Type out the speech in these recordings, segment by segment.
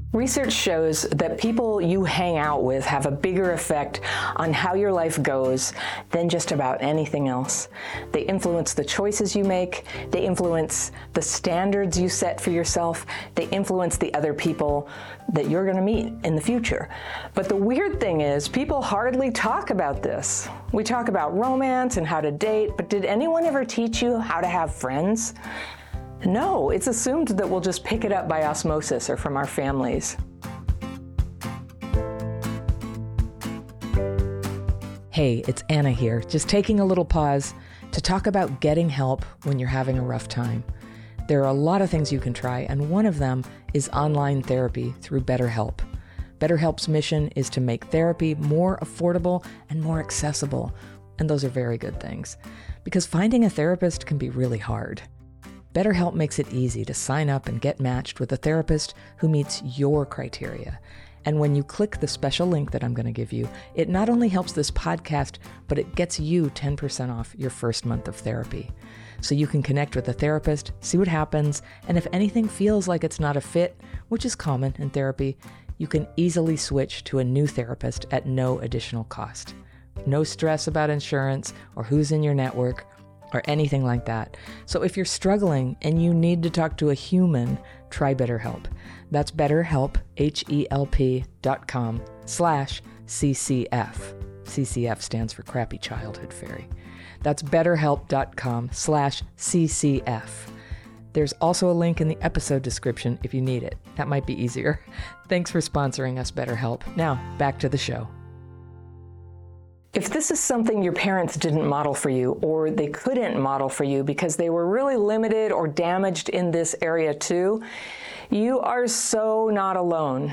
Research shows that people you hang out with have a bigger effect on how your life goes than just about anything else. They influence the choices you make, they influence the standards you set for yourself, they influence the other people that you're going to meet in the future. But the weird thing is, people hardly talk about this. We talk about romance and how to date, but did anyone ever teach you how to have friends? No, it's assumed that we'll just pick it up by osmosis or from our families. Hey, it's Anna here, just taking a little pause to talk about getting help when you're having a rough time. There are a lot of things you can try, and one of them is online therapy through BetterHelp. BetterHelp's mission is to make therapy more affordable and more accessible, and those are very good things, because finding a therapist can be really hard. BetterHelp makes it easy to sign up and get matched with a therapist who meets your criteria. And when you click the special link that I'm going to give you, it not only helps this podcast, but it gets you 10% off your first month of therapy. So you can connect with a therapist, see what happens, and if anything feels like it's not a fit, which is common in therapy, you can easily switch to a new therapist at no additional cost. No stress about insurance or who's in your network, or anything like that. So if you're struggling and you need to talk to a human, try BetterHelp. That's BetterHelp, HELP.com/CCF. CCF stands for Crappy Childhood Fairy. That's BetterHelp.com/CCF. There's also a link in the episode description if you need it. That might be easier. Thanks for sponsoring us, BetterHelp. Now, back to the show. If this is something your parents didn't model for you, or they couldn't model for you because they were really limited or damaged in this area too, you are so not alone.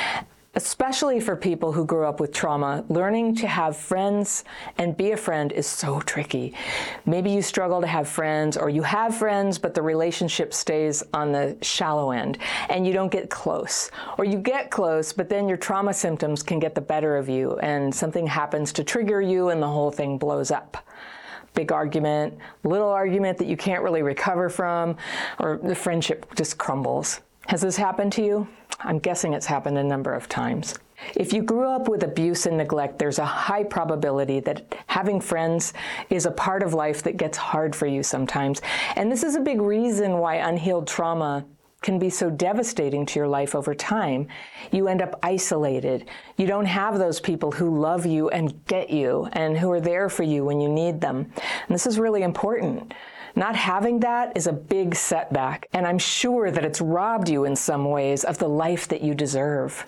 Especially for people who grew up with trauma, learning to have friends and be a friend is so tricky. Maybe you struggle to have friends, or you have friends, but the relationship stays on the shallow end and you don't get close. Or you get close, but then your trauma symptoms can get the better of you and something happens to trigger you and the whole thing blows up. Big argument, little argument that you can't really recover from, or the friendship just crumbles. Has this happened to you? I'm guessing it's happened a number of times. If you grew up with abuse and neglect, there's a high probability that having friends is a part of life that gets hard for you sometimes. And this is a big reason why unhealed trauma can be so devastating to your life over time. You end up isolated. You don't have those people who love you and get you and who are there for you when you need them. And this is really important. Not having that is a big setback, and I'm sure that it's robbed you in some ways of the life that you deserve.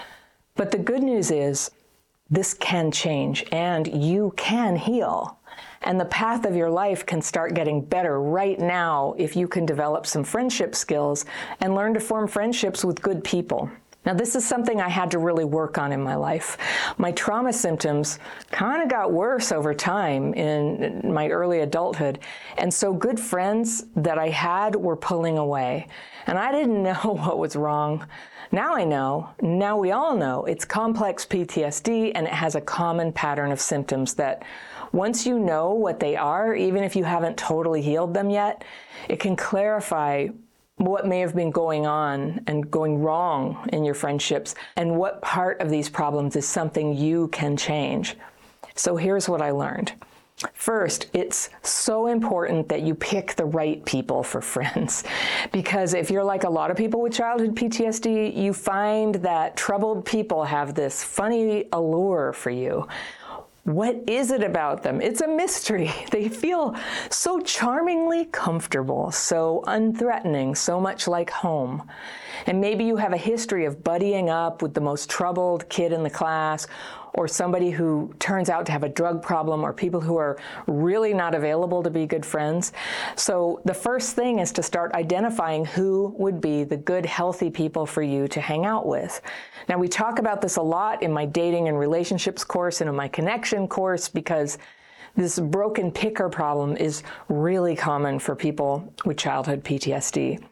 But the good news is, this can change, and you can heal. And the path of your life can start getting better right now if you can develop some friendship skills and learn to form friendships with good people. Now, this is something I had to really work on in my life. My trauma symptoms kind of got worse over time in my early adulthood. And so good friends that I had were pulling away. And I didn't know what was wrong. Now I know, now we all know, it's complex PTSD, and it has a common pattern of symptoms that once you know what they are, even if you haven't totally healed them yet, it can clarify what may have been going on and going wrong in your friendships, and what part of these problems is something you can change. So here's what I learned. First, it's so important that you pick the right people for friends, because if you're like a lot of people with childhood PTSD, you find that troubled people have this funny allure for you. What is it about them? It's a mystery. They feel so charmingly comfortable, so unthreatening, so much like home. And maybe you have a history of buddying up with the most troubled kid in the class, or somebody who turns out to have a drug problem, or people who are really not available to be good friends. So the first thing is to start identifying who would be the good, healthy people for you to hang out with. Now, we talk about this a lot in my dating and relationships course and in my connection course, because this broken picker problem is really common for people with childhood PTSD.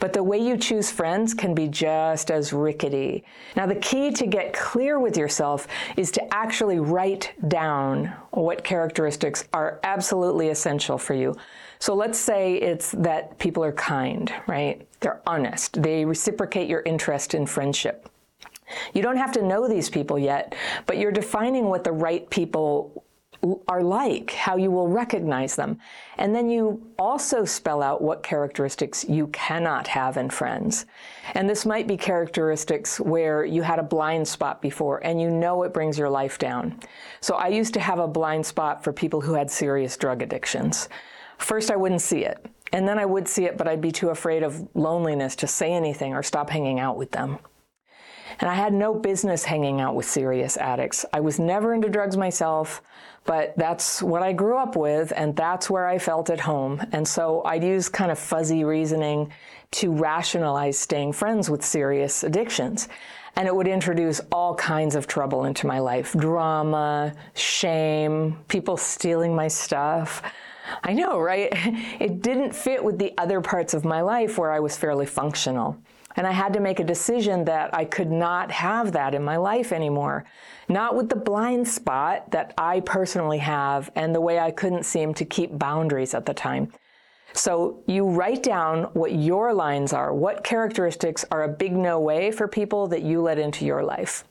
but the way you choose friends can be just as rickety. Now, the key to get clear with yourself is to actually write down what characteristics are absolutely essential for you. So let's say it's that people are kind, right? They're honest. They reciprocate your interest in friendship. You don't have to know these people yet, but you're defining what the right people are like, how you will recognize them. And then you also spell out what characteristics you cannot have in friends. And this might be characteristics where you had a blind spot before and you know it brings your life down. So I used to have a blind spot for people who had serious drug addictions. First, I wouldn't see it. And then I would see it, but I'd be too afraid of loneliness to say anything or stop hanging out with them. And I had no business hanging out with serious addicts. I was never into drugs myself, but that's what I grew up with, and that's where I felt at home. And so I'd use kind of fuzzy reasoning to rationalize staying friends with serious addictions. And it would introduce all kinds of trouble into my life. Drama, shame, people stealing my stuff. I know, right? It didn't fit with the other parts of my life where I was fairly functional. And I had to make a decision that I could not have that in my life anymore. Not with the blind spot that I personally have and the way I couldn't seem to keep boundaries at the time. So you write down what your lines are, what characteristics are a big no way for people that you let into your life.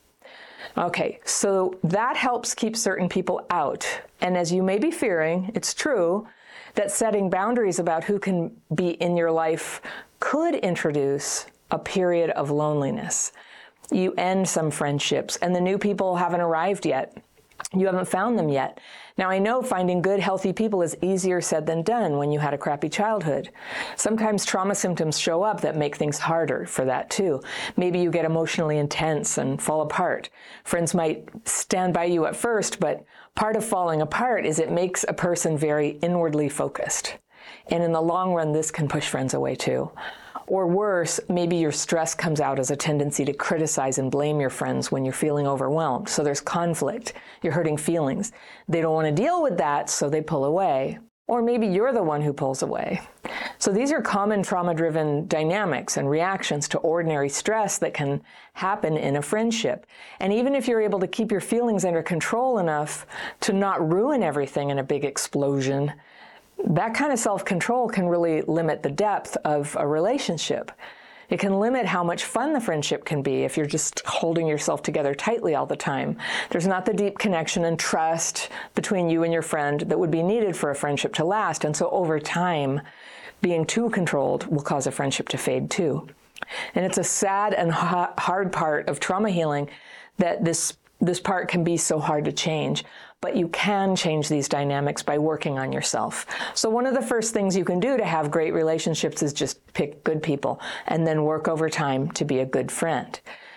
Okay, so that helps keep certain people out. And as you may be fearing, it's true that setting boundaries about who can be in your life could introduce a period of loneliness. You end some friendships and the new people haven't arrived yet. You haven't found them yet. Now, I know finding good, healthy people is easier said than done when you had a crappy childhood. Sometimes trauma symptoms show up that make things harder for that too. Maybe you get emotionally intense and fall apart. Friends might stand by you at first, but part of falling apart is it makes a person very inwardly focused. And in the long run, this can push friends away too. Or worse, maybe your stress comes out as a tendency to criticize and blame your friends when you're feeling overwhelmed. So there's conflict. You're hurting feelings. They don't want to deal with that, so they pull away. Or maybe you're the one who pulls away. So these are common trauma-driven dynamics and reactions to ordinary stress that can happen in a friendship. And even if you're able to keep your feelings under control enough to not ruin everything in a big explosion, that kind of self-control can really limit the depth of a relationship. It can limit how much fun the friendship can be if you're just holding yourself together tightly all the time. There's not the deep connection and trust between you and your friend that would be needed for a friendship to last. And so over time, being too controlled will cause a friendship to fade too. And it's a sad and hard part of trauma healing that this part can be so hard to change. But you can change these dynamics by working on yourself. So one of the first things you can do to have great relationships is just pick good people and then work over time to be a good friend.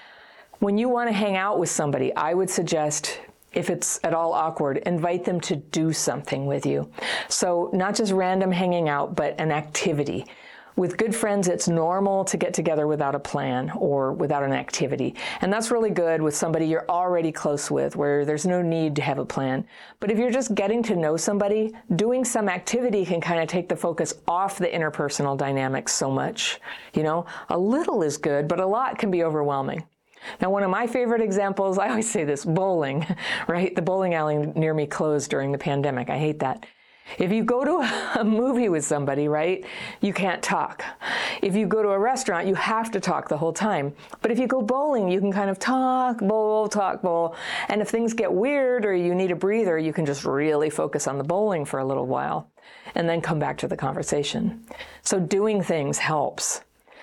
When you want to hang out with somebody, I would suggest, if it's at all awkward, invite them to do something with you. So not just random hanging out, but an activity. With good friends, it's normal to get together without a plan or without an activity. And that's really good with somebody you're already close with, where there's no need to have a plan. But if you're just getting to know somebody, doing some activity can kind of take the focus off the interpersonal dynamics so much. You know, a little is good, but a lot can be overwhelming. Now, one of my favorite examples, I always say this, bowling, right? The bowling alley near me closed during the pandemic. I hate that. If you go to a movie with somebody, right, you can't talk. If you go to a restaurant, you have to talk the whole time. But if you go bowling, you can kind of talk, bowl. And if things get weird or you need a breather, you can just really focus on the bowling for a little while and then come back to the conversation. So doing things helps.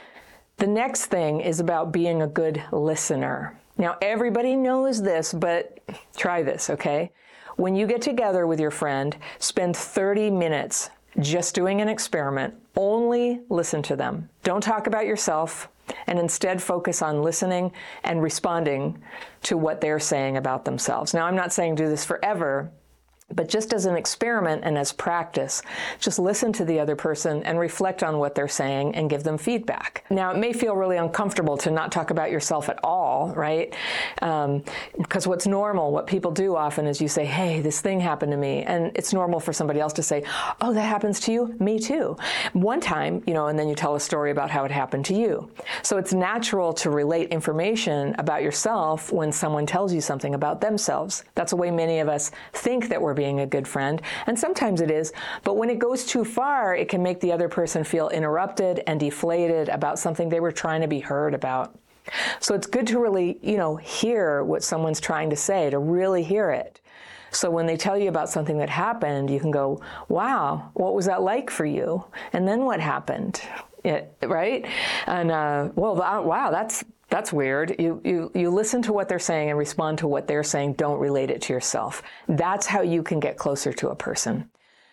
The next thing is about being a good listener. Now, everybody knows this, but try this, okay? When you get together with your friend, spend 30 minutes just doing an experiment. Only listen to them. Don't talk about yourself, and instead focus on listening and responding to what they're saying about themselves. Now, I'm not saying do this forever, But just as an experiment and as practice, just listen to the other person and reflect on what they're saying and give them feedback. Now, it may feel really uncomfortable to not talk about yourself at all, right? Because what's normal, what people do often is you say, hey, this thing happened to me. And it's normal for somebody else to say, oh, that happens to you? Me too. One time, and then you tell a story about how it happened to you. So it's natural to relate information about yourself when someone tells you something about themselves. That's the way many of us think that we're being a good friend, and sometimes it is, but when it goes too far, it can make the other person feel interrupted and deflated about something they were trying to be heard about. So it's good to really, hear what someone's trying to say, to really hear it. So when they tell you about something that happened, you can go, wow, what was that like for you? And then what happened? Right? And, wow, that's weird. You listen to what they're saying and respond to what they're saying. Don't relate it to yourself. That's how you can get closer to a person.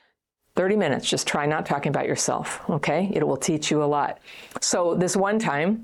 30 minutes, just try not talking about yourself, okay? It will teach you a lot. So this one time,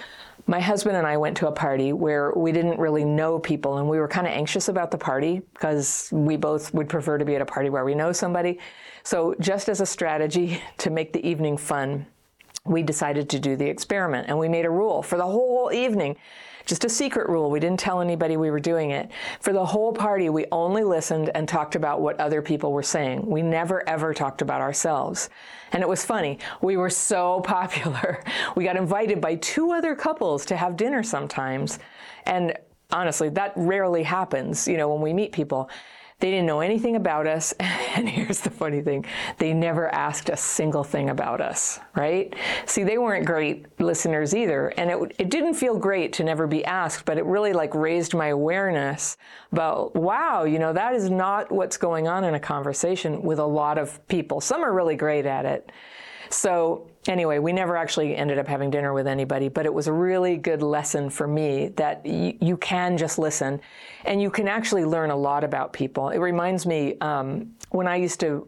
my husband and I went to a party where we didn't really know people, and we were kind of anxious about the party because we both would prefer to be at a party where we know somebody. So just as a strategy to make the evening fun, we decided to do the experiment, and we made a rule for the whole evening, just a secret rule. We didn't tell anybody we were doing it. For the whole party, we only listened and talked about what other people were saying. We never, ever talked about ourselves. And it was funny. We were so popular. We got invited by 2 other couples to have dinner sometimes. And honestly, that rarely happens, when we meet people. They didn't know anything about us, and here's the funny thing, they never asked a single thing about us, right? See, they weren't great listeners either, and it didn't feel great to never be asked, but it really raised my awareness about, wow, that is not what's going on in a conversation with a lot of people. Some are really great at it. So anyway, we never actually ended up having dinner with anybody, but it was a really good lesson for me that you can just listen, and you can actually learn a lot about people. It reminds me when I used to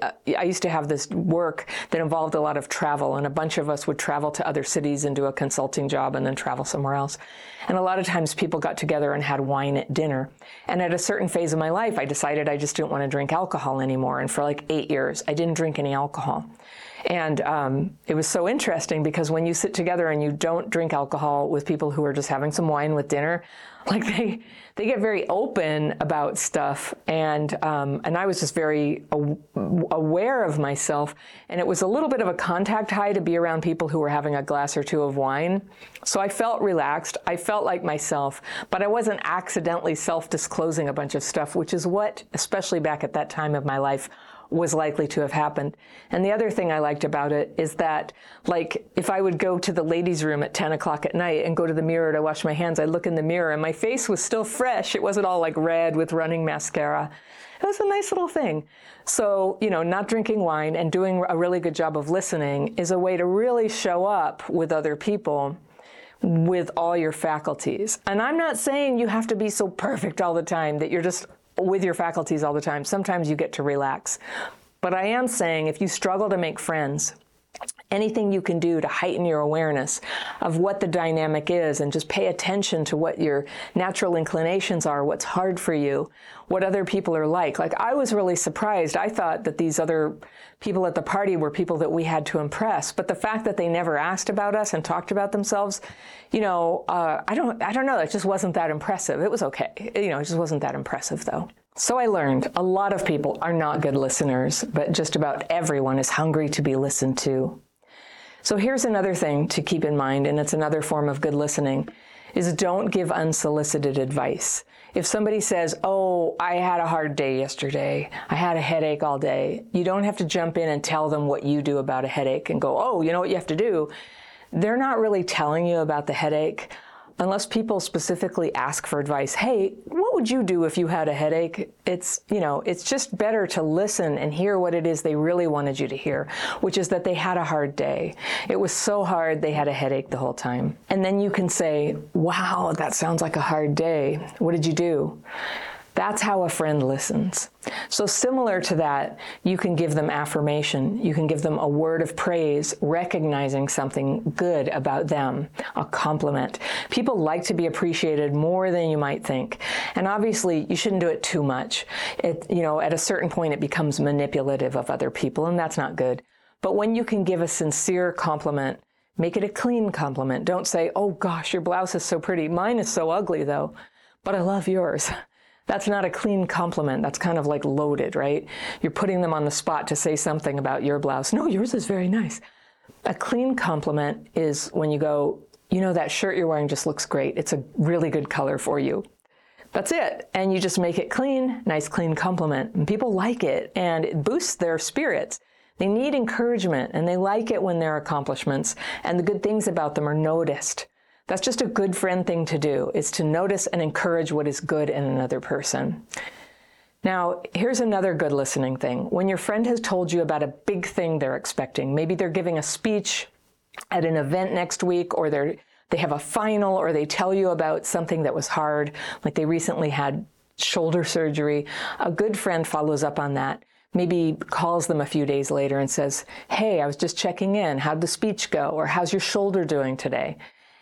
have this work that involved a lot of travel, and a bunch of us would travel to other cities and do a consulting job and then travel somewhere else. And a lot of times people got together and had wine at dinner. And at a certain phase of my life, I decided I just didn't want to drink alcohol anymore. And for 8 years, I didn't drink any alcohol. And it was so interesting because when you sit together and you don't drink alcohol with people who are just having some wine with dinner, they get very open about stuff. And I was just very aware of myself. And it was a little bit of a contact high to be around people who were having a glass or 2 of wine. So I felt relaxed. I felt like myself, but I wasn't accidentally self-disclosing a bunch of stuff, which is what, especially back at that time of my life, was likely to have happened. And the other thing I liked about it is that, if I would go to the ladies' room at 10 o'clock at night and go to the mirror to wash my hands, I'd look in the mirror and my face was still fresh. It wasn't all red with running mascara. It was a nice little thing. So, not drinking wine and doing a really good job of listening is a way to really show up with other people with all your faculties. And I'm not saying you have to be so perfect all the time that you're just with your faculties all the time. Sometimes you get to relax. But I am saying if you struggle to make friends, anything you can do to heighten your awareness of what the dynamic is and just pay attention to what your natural inclinations are, what's hard for you, what other people are like. I was really surprised. I thought that these other people at the party were people that we had to impress. But the fact that they never asked about us and talked about themselves, I don't know. It just wasn't that impressive. It was okay. It just wasn't that impressive, though. So I learned a lot of people are not good listeners, but just about everyone is hungry to be listened to. So here's another thing to keep in mind, and it's another form of good listening, is don't give unsolicited advice. If somebody says, oh, I had a hard day yesterday, I had a headache all day, you don't have to jump in and tell them what you do about a headache and go, oh, you know what you have to do? They're not really telling you about the headache unless people specifically ask for advice. Hey, what would you do if you had a headache? It's just better to listen and hear what it is they really wanted you to hear, which is that they had a hard day. It was so hard they had a headache the whole time. And then you can say, wow, that sounds like a hard day. What did you do? That's how a friend listens. So similar to that, you can give them affirmation. You can give them a word of praise, recognizing something good about them, a compliment. People like to be appreciated more than you might think. And obviously, you shouldn't do it too much. At a certain point, it becomes manipulative of other people, and that's not good. But when you can give a sincere compliment, make it a clean compliment. Don't say, oh gosh, your blouse is so pretty. Mine is so ugly though, but I love yours. That's not a clean compliment. That's kind of like loaded, right? You're putting them on the spot to say something about your blouse. No, yours is very nice. A clean compliment is when you go, that shirt you're wearing just looks great. It's a really good color for you. That's it. And you just make it clean, nice, clean compliment. And people like it, and it boosts their spirits. They need encouragement, and they like it when their accomplishments and the good things about them are noticed. That's just a good friend thing to do, is to notice and encourage what is good in another person. Now, here's another good listening thing. When your friend has told you about a big thing they're expecting, maybe they're giving a speech at an event next week, or they have a final, or they tell you about something that was hard, like they recently had shoulder surgery, a good friend follows up on that. Maybe calls them a few days later and says, hey, I was just checking in. How'd the speech go? Or how's your shoulder doing today?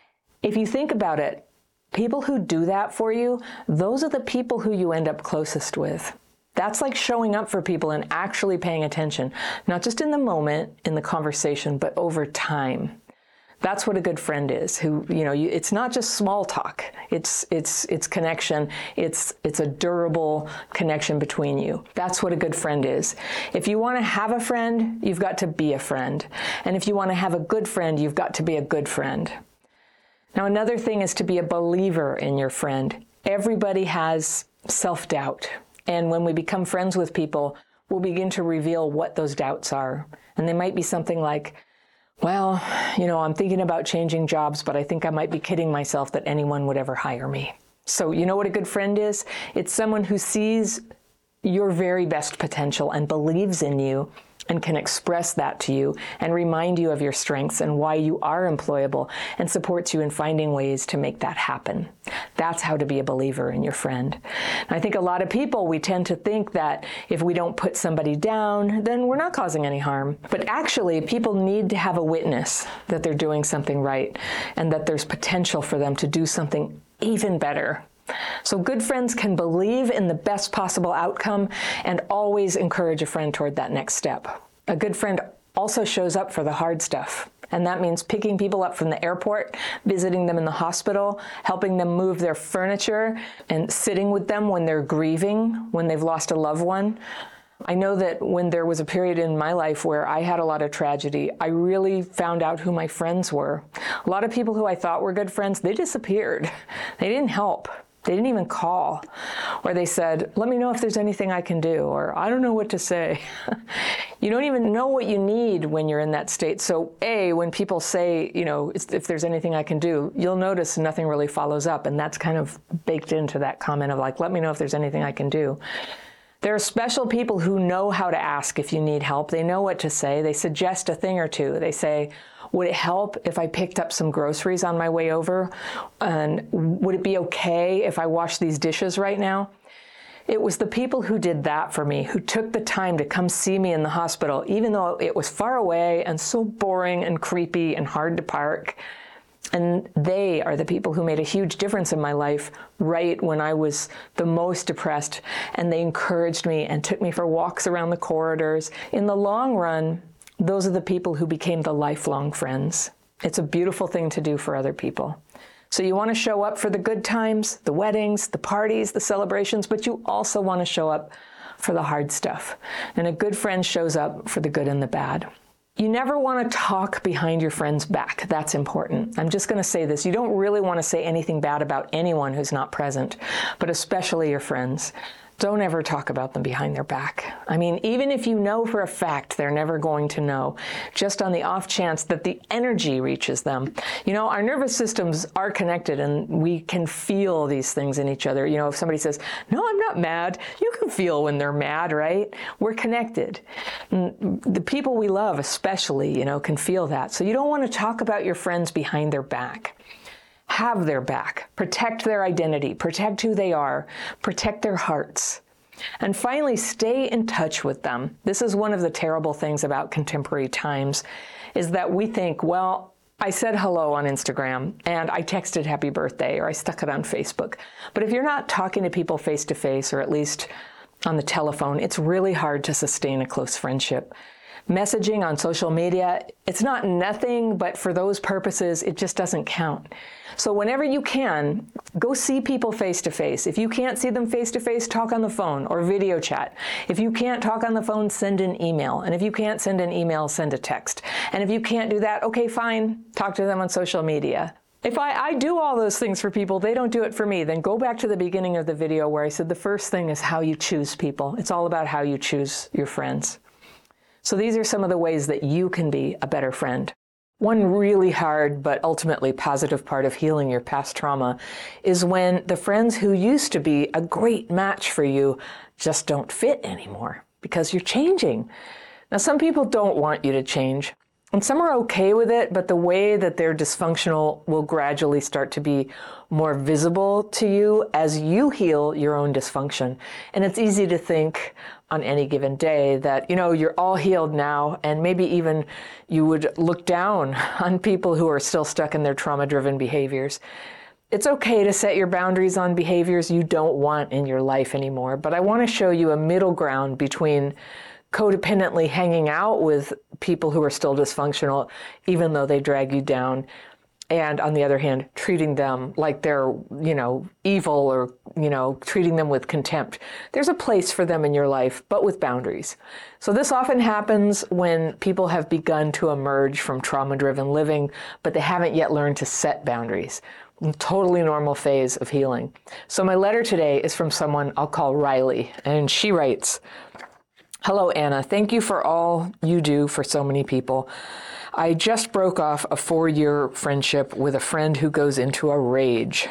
If you think about it, people who do that for you, those are the people who you end up closest with. That's like showing up for people and actually paying attention, not just in the moment, in the conversation, but over time. That's what a good friend is, it's not just small talk. It's connection. It's a durable connection between you. That's what a good friend is. If you want to have a friend, you've got to be a friend. And if you want to have a good friend, you've got to be a good friend. Now, another thing is to be a believer in your friend. Everybody has self-doubt. And when we become friends with people, we'll begin to reveal what those doubts are. And they might be something like, well, I'm thinking about changing jobs, but I think I might be kidding myself that anyone would ever hire me. So you know what a good friend is? It's someone who sees your very best potential and believes in you and can express that to you and remind you of your strengths and why you are employable, and supports you in finding ways to make that happen. That's how to be a believer in your friend. And I think a lot of people, we tend to think that if we don't put somebody down, then we're not causing any harm. But actually, people need to have a witness that they're doing something right and that there's potential for them to do something even better. So good friends can believe in the best possible outcome and always encourage a friend toward that next step. A good friend also shows up for the hard stuff. And that means picking people up from the airport, visiting them in the hospital, helping them move their furniture, and sitting with them when they're grieving, when they've lost a loved one. I know that when there was a period in my life where I had a lot of tragedy, I really found out who my friends were. A lot of people who I thought were good friends, they disappeared. They didn't help. They didn't even call. Or they said, let me know if there's anything I can do, or I don't know what to say. You don't even know what you need when you're in that state. So when people say, if there's anything I can do, you'll notice nothing really follows up. And that's kind of baked into that comment of like, let me know if there's anything I can do. There are special people who know how to ask if you need help. They know what to say. They suggest a thing or two. They say, would it help if I picked up some groceries on my way over? And would it be okay if I washed these dishes right now? It was the people who did that for me, who took the time to come see me in the hospital, even though it was far away and so boring and creepy and hard to park. And they are the people who made a huge difference in my life right when I was the most depressed. And they encouraged me and took me for walks around the corridors. In the long run, those are the people who became the lifelong friends. It's a beautiful thing to do for other people. So you want to show up for the good times, the weddings, the parties, the celebrations, but you also want to show up for the hard stuff. And a good friend shows up for the good and the bad. You never want to talk behind your friend's back. That's important. I'm just going to say this. You don't really want to say anything bad about anyone who's not present, but especially your friends. Don't ever talk about them behind their back. I mean, even if you know for a fact they're never going to know, just on the off chance that the energy reaches them. Our nervous systems are connected and we can feel these things in each other. If somebody says, no, I'm not mad, you can feel when they're mad, right? We're connected. And the people we love especially, can feel that. So you don't want to talk about your friends behind their back. have their back, protect their identity, protect who they are, protect their hearts. And finally, stay in touch with them. This is one of the terrible things about contemporary times, is that we think, well, I said hello on Instagram and I texted happy birthday or I stuck it on Facebook. But if you're not talking to people face to face, or at least on the telephone, it's really hard to sustain a close friendship. Messaging on social media, it's not nothing, but for those purposes, it just doesn't count. So whenever you can, go see people face to face. If you can't see them face to face, talk on the phone or video chat. If you can't talk on the phone, send an email. And if you can't send an email, send a text. And if you can't do that, okay, fine, talk to them on social media. If I do all those things for people, they don't do it for me, then go back to the beginning of the video where I said the first thing is how you choose people. It's all about how you choose your friends. So these are some of the ways that you can be a better friend. One really hard but ultimately positive part of healing your past trauma is when the friends who used to be a great match for you just don't fit anymore because you're changing. Now, some people don't want you to change, and some are okay with it, but the way that they're dysfunctional will gradually start to be more visible to you as you heal your own dysfunction. And it's easy to think on any given day that, you're all healed now, and maybe even you would look down on people who are still stuck in their trauma-driven behaviors. It's okay to set your boundaries on behaviors you don't want in your life anymore, but I want to show you a middle ground between codependently hanging out with people who are still dysfunctional, even though they drag you down, and on the other hand, treating them like they're, evil, or, treating them with contempt. There's a place for them in your life, but with boundaries. So this often happens when people have begun to emerge from trauma-driven living, but they haven't yet learned to set boundaries. Totally normal phase of healing. So my letter today is from someone I'll call Riley, and she writes, "Hello, Anna. Thank you for all you do for so many people. I just broke off a 4-year friendship with a friend who goes into a rage.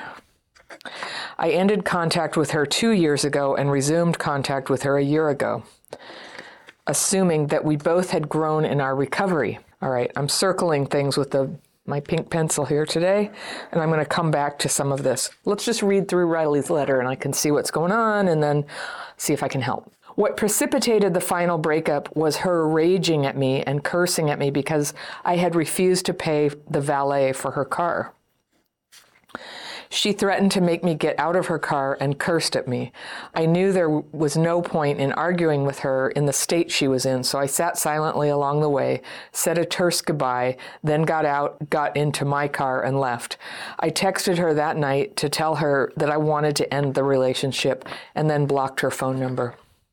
I ended contact with her 2 years ago and resumed contact with her a year ago, assuming that we both had grown in our recovery." All right, I'm circling things with my pink pencil here today, and I'm going to come back to some of this. Let's just read through Riley's letter and I can see what's going on and then see if I can help. "What precipitated the final breakup was her raging at me and cursing at me because I had refused to pay the valet for her car. She threatened to make me get out of her car and cursed at me. I knew there was no point in arguing with her in the state she was in, so I sat silently along the way, said a terse goodbye, then got out, got into my car, and left. I texted her that night to tell her that I wanted to end the relationship and then blocked her phone number.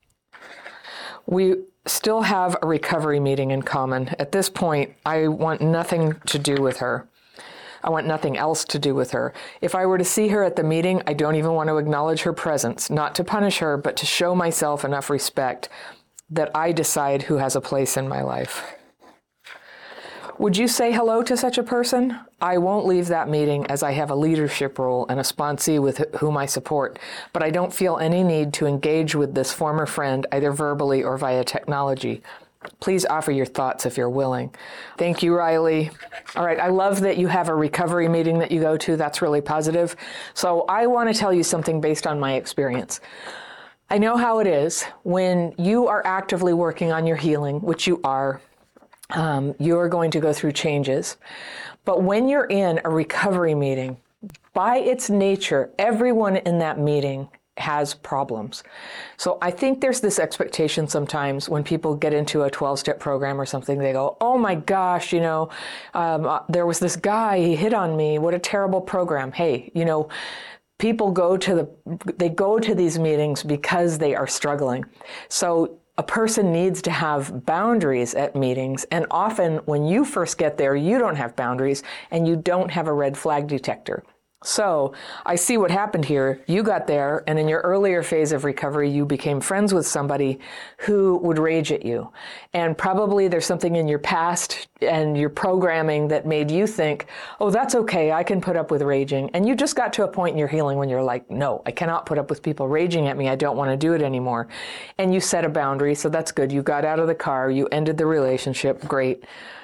We still have a recovery meeting in common. At this point, I want nothing to do with her. I want nothing else to do with her. If I were to see her at the meeting, I don't even want to acknowledge her presence, not to punish her, but to show myself enough respect that I decide who has a place in my life. Would you say hello to such a person? I won't leave that meeting as I have a leadership role and a sponsee with whom I support, but I don't feel any need to engage with this former friend either verbally or via technology. Please offer your thoughts if you're willing." Thank you, Riley. All right, I love that you have a recovery meeting that you go to. That's really positive. So I want to tell you something based on my experience. I know how it is when you are actively working on your healing, which you are. You're going to go through changes. But when you're in a recovery meeting, by its nature, everyone in that meeting has problems. So I think there's this expectation sometimes when people get into a 12-step program or something, they go, "Oh my gosh, there was this guy, he hit on me. What a terrible program." Hey, people go to these meetings because they are struggling. So a person needs to have boundaries at meetings, and often when you first get there, you don't have boundaries and you don't have a red flag detector. So I see what happened here. You got there, and in your earlier phase of recovery, you became friends with somebody who would rage at you. And probably there's something in your past and your programming that made you think, "Oh, that's okay, I can put up with raging." And you just got to a point in your healing when you're like, "No, I cannot put up with people raging at me. I don't want to do it anymore." And you set a boundary, so that's good. You got out of the car, you ended the relationship, great.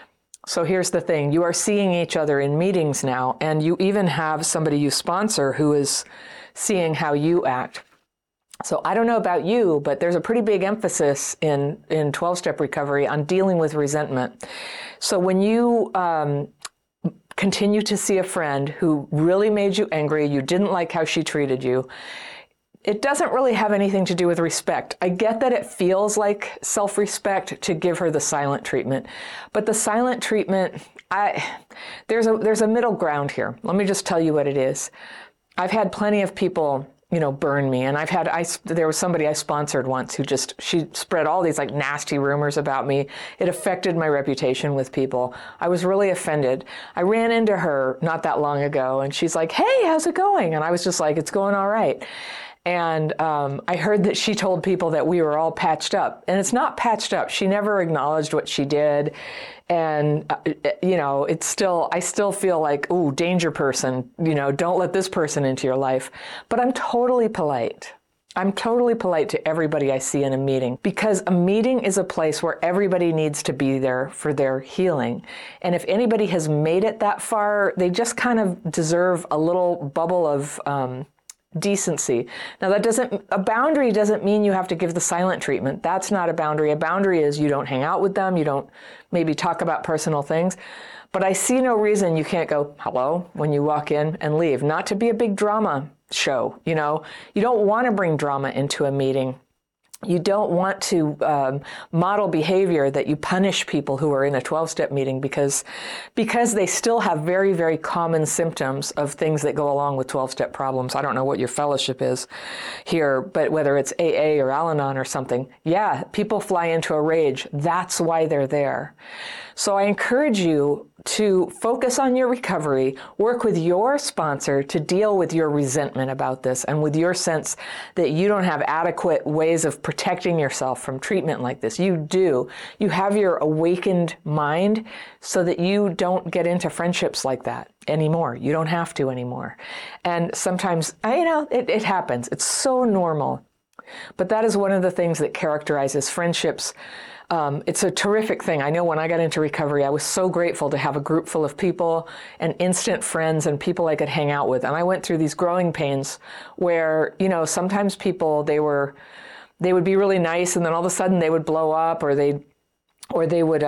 So here's the thing. You are seeing each other in meetings now, and you even have somebody you sponsor who is seeing how you act. So I don't know about you, but there's a pretty big emphasis in 12-step recovery on dealing with resentment. So when you continue to see a friend who really made you angry, you didn't like how she treated you, it doesn't really have anything to do with respect. I get that it feels like self-respect to give her the silent treatment, but the silent treatment, there's a middle ground here. Let me just tell you what it is. I've had plenty of people, burn me, and there was somebody I sponsored once who she spread all these like nasty rumors about me. It affected my reputation with people. I was really offended. I ran into her not that long ago, and she's like, "Hey, how's it going?" And I was just like, "It's going all right." And I heard that she told people that we were all patched up, and it's not patched up. She never acknowledged what she did, and it's still, I still feel like, ooh, danger person. Don't let this person into your life. But I'm totally polite. I'm totally polite to everybody I see in a meeting, because a meeting is a place where everybody needs to be there for their healing. And if anybody has made it that far, they just kind of deserve a little bubble of decency. Now a boundary doesn't mean you have to give the silent treatment. That's not a boundary. A boundary is you don't hang out with them, you don't maybe talk about personal things. But I see no reason you can't go, "Hello," when you walk in and leave. Not to be a big drama show, You don't want to bring drama into a meeting. You don't want to model behavior that you punish people who are in a 12-step meeting because they still have very, very common symptoms of things that go along with 12-step problems. I don't know what your fellowship is here, but whether it's AA or Al-Anon or something, yeah, people fly into a rage. That's why they're there. So I encourage you to focus on your recovery, work with your sponsor to deal with your resentment about this and with your sense that you don't have adequate ways of protecting yourself from treatment like this. You do. You have your awakened mind so that you don't get into friendships like that anymore. You don't have to anymore. And sometimes, it happens. It's so normal. But that is one of the things that characterizes friendships. It's a terrific thing. I know when I got into recovery, I was so grateful to have a group full of people and instant friends and people I could hang out with. And I went through these growing pains where, sometimes people, they would be really nice, and then all of a sudden they would blow up, or they would,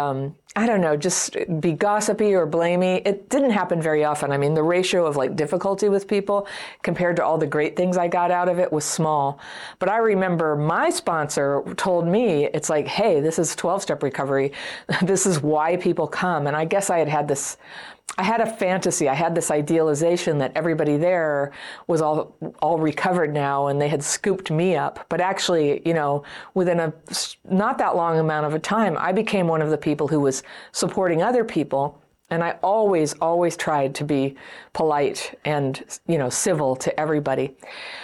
just be gossipy or blamey. It didn't happen very often. I mean, the ratio of like difficulty with people compared to all the great things I got out of it was small. But I remember my sponsor told me, it's like, "Hey, this is 12-step recovery. This is why people come." And I guess I had a fantasy. I had this idealization that everybody there was all recovered now and they had scooped me up. But actually, within a not that long amount of a time, I became one of the people who was supporting other people. And I always, always tried to be polite and, civil to everybody.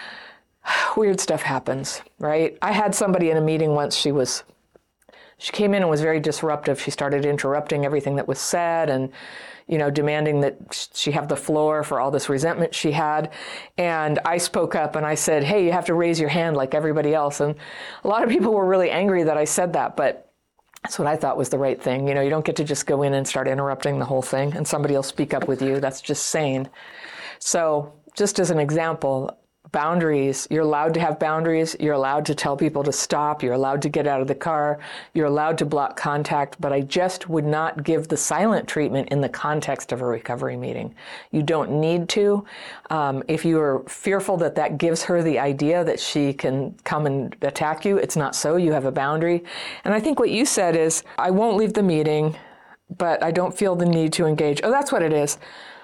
Weird stuff happens, right? I had somebody in a meeting once, she came in and was very disruptive. She started interrupting everything that was said and, demanding that she have the floor for all this resentment she had. And I spoke up and I said, "Hey, you have to raise your hand like everybody else." And a lot of people were really angry that I said that, but that's what I thought was the right thing. You don't get to just go in and start interrupting the whole thing and somebody will speak up with you. That's just sane. So just as an example, boundaries, you're allowed to have boundaries. You're allowed to tell people to stop. You're allowed to get out of the car. You're allowed to block contact, but I just would not give the silent treatment in the context of a recovery meeting. You don't need to. If you are fearful that gives her the idea that she can come and attack you, it's not so. You have a boundary. And I think what you said is, "I won't leave the meeting, but I don't feel the need to engage." Oh, that's what it is.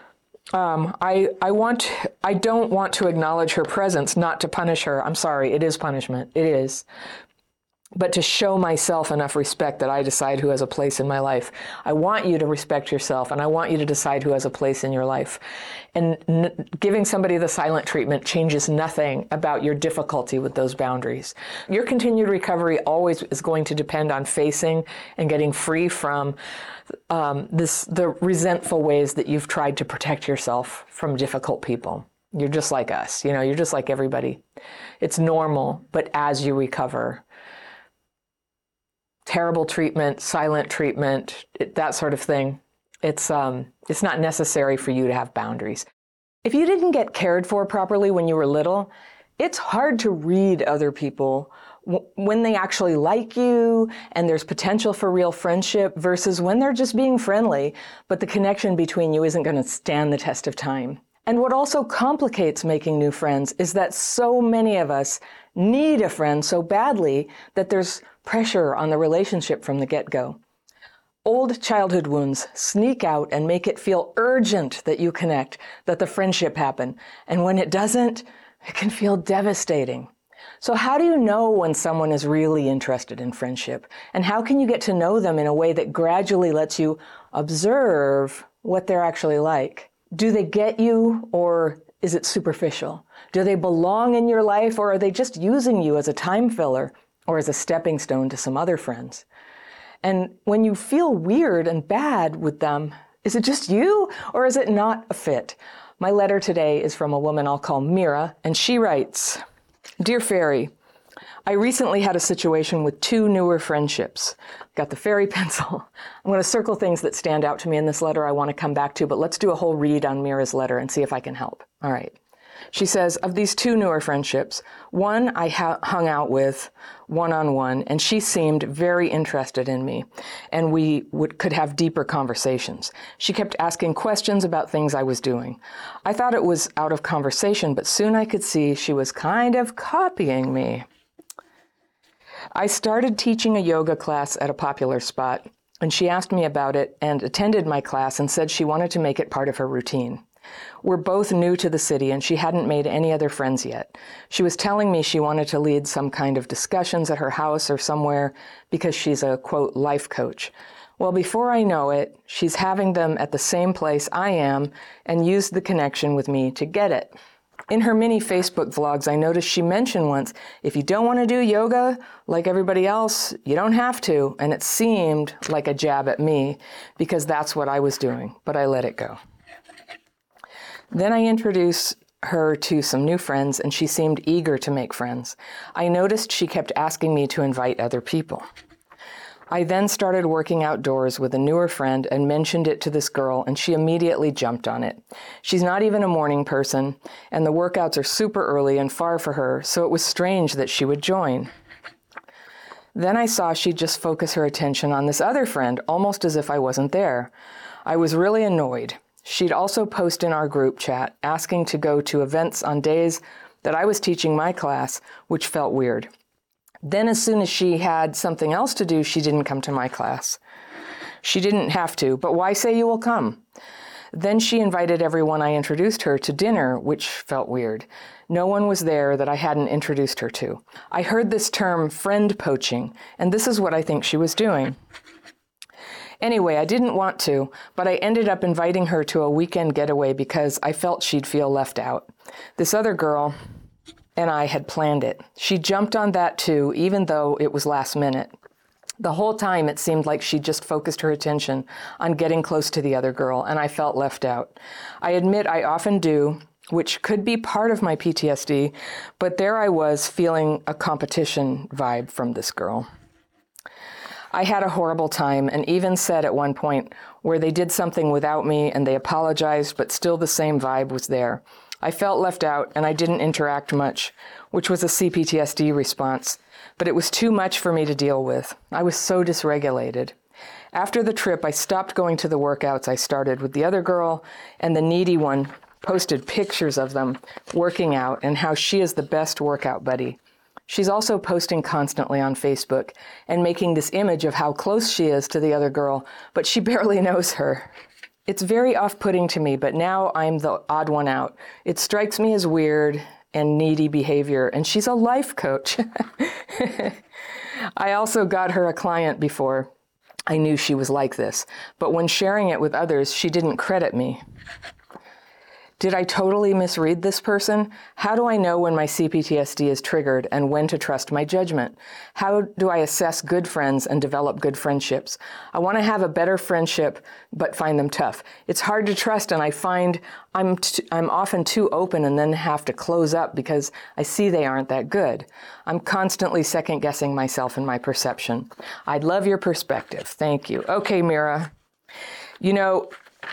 I don't want to acknowledge her presence, not to punish her. I'm sorry, it is punishment. It is. But to show myself enough respect that I decide who has a place in my life. I want you to respect yourself, and I want you to decide who has a place in your life. And giving somebody the silent treatment changes nothing about your difficulty with those boundaries. Your continued recovery always is going to depend on facing and getting free from the resentful ways that you've tried to protect yourself from difficult people. You're just like us, you're just like everybody. It's normal, but as you recover, terrible treatment, silent treatment, that sort of thing, It's not necessary for you to have boundaries. If you didn't get cared for properly when you were little, it's hard to read other people when they actually like you and there's potential for real friendship versus when they're just being friendly, but the connection between you isn't going to stand the test of time. And what also complicates making new friends is that so many of us need a friend so badly that there's pressure on the relationship from the get-go. Old childhood wounds sneak out and make it feel urgent that you connect, that the friendship happen. And when it doesn't, it can feel devastating. So how do you know when someone is really interested in friendship? And how can you get to know them in a way that gradually lets you observe what they're actually like? Do they get you, or is it superficial? Do they belong in your life, or are they just using you as a time filler or as a stepping stone to some other friends? And when you feel weird and bad with them, is it just you, or is it not a fit? My letter today is from a woman I'll call Mira, and she writes, "Dear Fairy, I recently had a situation with 2 newer friendships." Got the fairy pencil. I'm going to circle things that stand out to me in this letter I want to come back to, but let's do a whole read on Mira's letter and see if I can help. All right. She says, of these 2 newer friendships, one I hung out with one-on-one, and she seemed very interested in me, and we could have deeper conversations. She kept asking questions about things I was doing. I thought it was out of conversation, but soon I could see she was kind of copying me. I started teaching a yoga class at a popular spot, and she asked me about it and attended my class and said she wanted to make it part of her routine. We're both new to the city, and she hadn't made any other friends yet. She was telling me she wanted to lead some kind of discussions at her house or somewhere because she's a, quote, life coach. Well, before I know it, she's having them at the same place I am and used the connection with me to get it. In her mini Facebook vlogs, I noticed she mentioned once, if you don't want to do yoga like everybody else, you don't have to. And it seemed like a jab at me because that's what I was doing, but I let it go. Then I introduced her to some new friends, and she seemed eager to make friends. I noticed she kept asking me to invite other people. I then started working outdoors with a newer friend and mentioned it to this girl, and she immediately jumped on it. She's not even a morning person, and the workouts are super early and far for her, so it was strange that she would join. Then I saw she'd just focus her attention on this other friend, almost as if I wasn't there. I was really annoyed. She'd also post in our group chat asking to go to events on days that I was teaching my class, which felt weird. Then as soon as she had something else to do, she didn't come to my class. She didn't have to, but why say you will come? Then she invited everyone I introduced her to dinner, which felt weird. No one was there that I hadn't introduced her to. I heard this term friend poaching, and this is what I think she was doing. Anyway, I didn't want to, but I ended up inviting her to a weekend getaway because I felt she'd feel left out. This other girl and I had planned it. She jumped on that too, even though it was last minute. The whole time it seemed like she just focused her attention on getting close to the other girl, and I felt left out. I admit I often do, which could be part of my PTSD, but there I was feeling a competition vibe from this girl. I had a horrible time and even said at one point where they did something without me and they apologized, but still the same vibe was there. I felt left out and I didn't interact much, which was a CPTSD response, but it was too much for me to deal with. I was so dysregulated. After the trip, I stopped going to the workouts I started with the other girl, and the needy one posted pictures of them working out and how she is the best workout buddy. She's also posting constantly on Facebook and making this image of how close she is to the other girl, but she barely knows her. It's very off-putting to me, but now I'm the odd one out. It strikes me as weird and needy behavior, and she's a life coach. I also got her a client before I knew she was like this, but when sharing it with others, she didn't credit me. Did I totally misread this person? How do I know when my CPTSD is triggered and when to trust my judgment? How do I assess good friends and develop good friendships? I want to have a better friendship, but find them tough. It's hard to trust, and I find I'm often too open and then have to close up because I see they aren't that good. I'm constantly second-guessing myself and my perception. I'd love your perspective. Thank you. Okay, Mira. You know,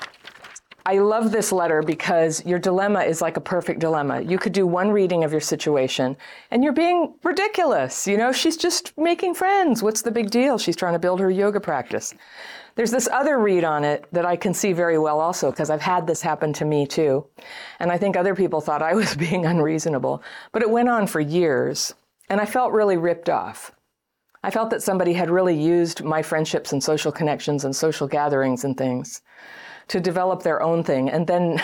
I love this letter because your dilemma is like a perfect dilemma. You could do one reading of your situation and you're being ridiculous. You know, she's just making friends. What's the big deal? She's trying to build her yoga practice. There's this other read on it that I can see very well also because I've had this happen to me too. And I think other people thought I was being unreasonable, but it went on for years and I felt really ripped off. I felt that somebody had really used my friendships and social connections and social gatherings and things to develop their own thing, and then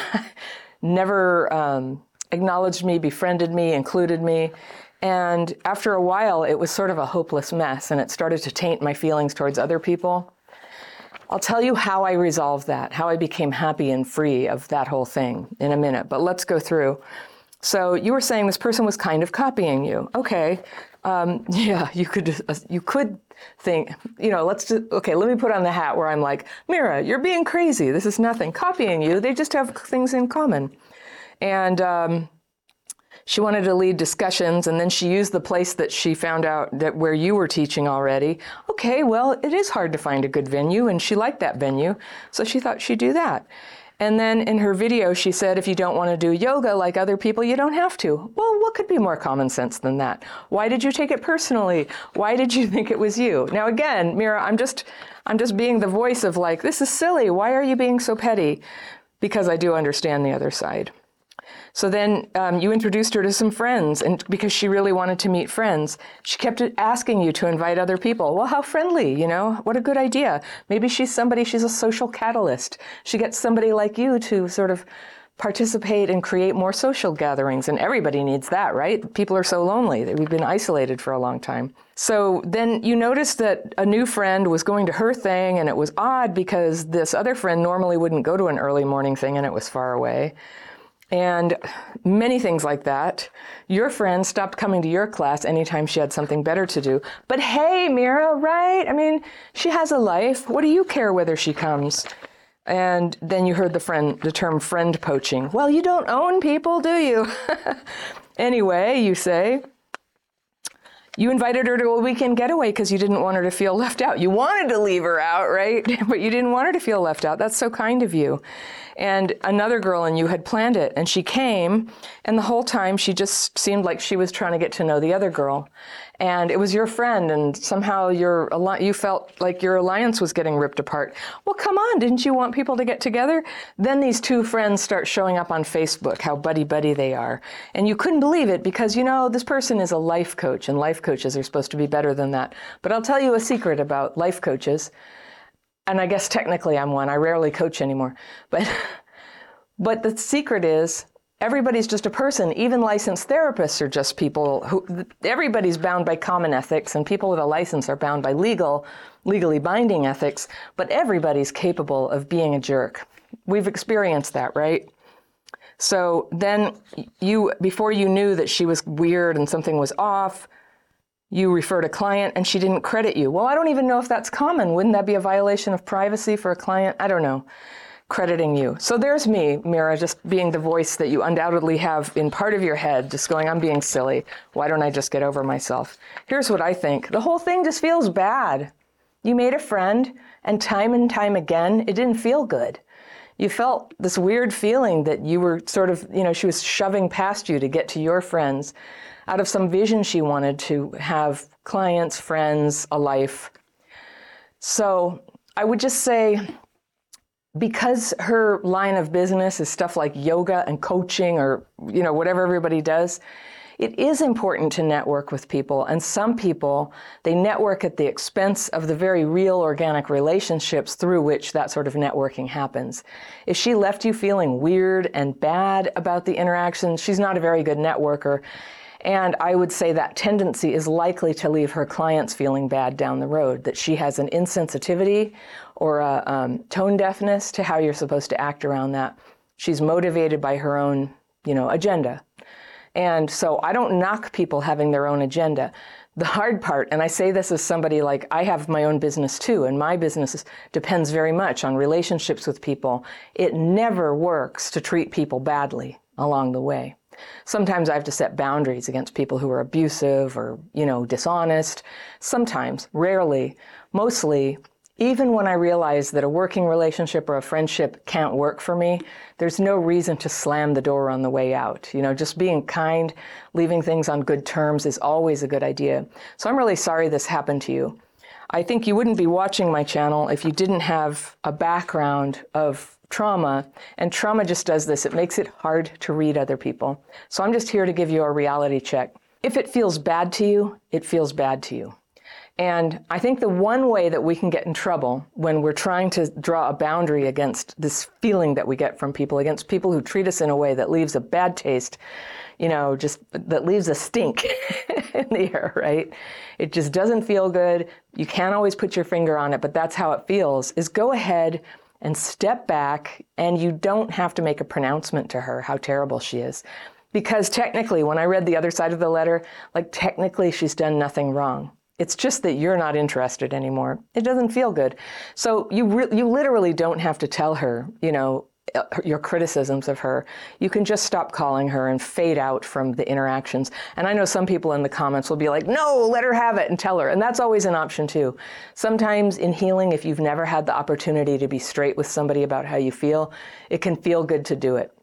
never acknowledged me, befriended me, included me. And after a while, it was sort of a hopeless mess, and it started to taint my feelings towards other people. I'll tell you how I resolved that, how I became happy and free of that whole thing in a minute, but let's go through. So you were saying this person was kind of copying you. Okay, yeah, you could think, you know, okay, let me put on the hat where I'm like, Mira, you're being crazy. This is nothing copying you. They just have things in common. And she wanted to lead discussions, and then she used the place that she found out that where you were teaching already. Okay, well, it is hard to find a good venue, and she liked that venue, so she thought she'd do that. And then in her video, she said, if you don't want to do yoga like other people, you don't have to. Well, what could be more common sense than that? Why did you take it personally? Why did you think it was you? Now, again, Mira, I'm just being the voice of like, this is silly. Why are you being so petty? Because I do understand the other side. So then you introduced her to some friends, and because she really wanted to meet friends, she kept asking you to invite other people. Well, how friendly, you know? What a good idea. Maybe she's a social catalyst. She gets somebody like you to sort of participate and create more social gatherings, and everybody needs that, right? People are so lonely that we've been isolated for a long time. So then you noticed that a new friend was going to her thing, and it was odd because this other friend normally wouldn't go to an early morning thing, and it was far away. And many things like that. Your friend stopped coming to your class anytime she had something better to do. But hey, Mira, right? I mean, she has a life. What do you care whether she comes? And then you heard the term friend poaching. Well, you don't own people, do you? Anyway, you say, you invited her to a weekend getaway because you didn't want her to feel left out. You wanted to leave her out, right? But you didn't want her to feel left out. That's so kind of you. And another girl and you had planned it, and she came, and the whole time she just seemed like she was trying to get to know the other girl. And it was your friend, and somehow you felt like your alliance was getting ripped apart. Well, come on, didn't you want people to get together? Then these two friends start showing up on Facebook, how buddy-buddy they are. And you couldn't believe it because, you know, this person is a life coach, and life coaches are supposed to be better than that. But I'll tell you a secret about life coaches. And I guess technically I'm one. I rarely coach anymore. But the secret is everybody's just a person. Even licensed therapists are just people everybody's bound by common ethics, and people with a license are bound by legally binding ethics, but everybody's capable of being a jerk. We've experienced that, right? So then before you knew that she was weird and something was off, you referred a client and she didn't credit you. Well, I don't even know if that's common. Wouldn't that be a violation of privacy for a client? I don't know. Crediting you. So there's me, Mira, just being the voice that you undoubtedly have in part of your head, just going, I'm being silly. Why don't I just get over myself? Here's what I think. The whole thing just feels bad. You made a friend, and time again, it didn't feel good. You felt this weird feeling that you were sort of, you know, she was shoving past you to get to your friends out of some vision she wanted to have clients, friends, a life. So I would just say, because her line of business is stuff like yoga and coaching or, you know, whatever everybody does, it is important to network with people. And some people, they network at the expense of the very real organic relationships through which that sort of networking happens. If she left you feeling weird and bad about the interaction, she's not a very good networker. And I would say that tendency is likely to leave her clients feeling bad down the road, that she has an insensitivity or a tone deafness to how you're supposed to act around that. She's motivated by her own, you know, agenda. And so I don't knock people having their own agenda. The hard part, and I say this as somebody like, I have my own business too, and my business depends very much on relationships with people. It never works to treat people badly along the way. Sometimes I have to set boundaries against people who are abusive or, you know, dishonest. Sometimes, rarely, mostly, Even when I realize that a working relationship or a friendship can't work for me, there's no reason to slam the door on the way out. Just being kind, leaving things on good terms is always a good idea. So I'm really sorry this happened to you. I think you wouldn't be watching my channel if you didn't have a background of trauma, and trauma just does this. It makes it hard to read other people. So I'm just here to give you a reality check. If it feels bad to you, it feels bad to you. And I think the one way that we can get in trouble when we're trying to draw a boundary against this feeling that we get from people, against people who treat us in a way that leaves a bad taste, just that leaves a stink in the air, right? It just doesn't feel good. You can't always put your finger on it, but that's how it feels, is go ahead and step back, and you don't have to make a pronouncement to her how terrible she is. Because technically, when I read the other side of the letter, technically she's done nothing wrong. It's just that you're not interested anymore. It doesn't feel good. So you literally don't have to tell her, your criticisms of her. You can just stop calling her and fade out from the interactions. And I know some people in the comments will be like, no, let her have it and tell her. And that's always an option too. Sometimes in healing, if you've never had the opportunity to be straight with somebody about how you feel, it can feel good to do it.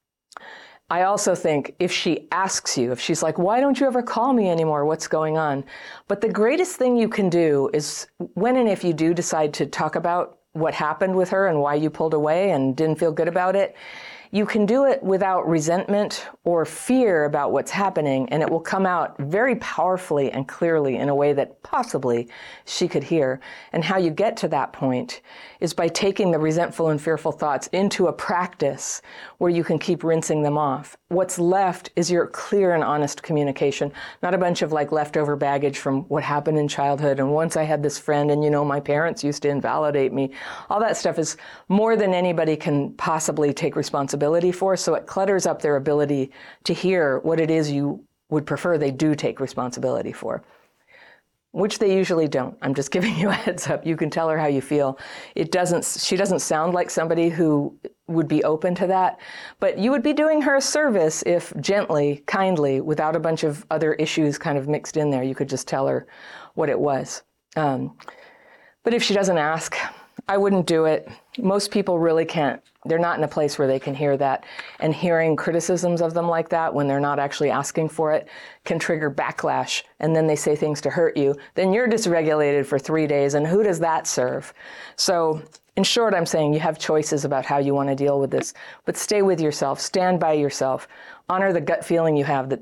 I also think if she asks you, if she's like, why don't you ever call me anymore? What's going on? But the greatest thing you can do is when and if you do decide to talk about what happened with her and why you pulled away and didn't feel good about it, you can do it without resentment or fear about what's happening, and it will come out very powerfully and clearly in a way that possibly she could hear. And how you get to that point is by taking the resentful and fearful thoughts into a practice where you can keep rinsing them off. What's left is your clear and honest communication, not a bunch of leftover baggage from what happened in childhood. And once I had this friend, and my parents used to invalidate me. All that stuff is more than anybody can possibly take responsibility for. So it clutters up their ability to hear what it is you would prefer they do take responsibility for, which they usually don't. I'm just giving you a heads up. You can tell her how you feel. She doesn't sound like somebody who would be open to that, but you would be doing her a service if gently, kindly, without a bunch of other issues kind of mixed in there, you could just tell her what it was. But if she doesn't ask, I wouldn't do it. Most people really can't. They're not in a place where they can hear that. And hearing criticisms of them like that when they're not actually asking for it can trigger backlash. And then they say things to hurt you. Then you're dysregulated for 3 days. And who does that serve? So in short, I'm saying you have choices about how you want to deal with this. But stay with yourself. Stand by yourself. Honor the gut feeling you have that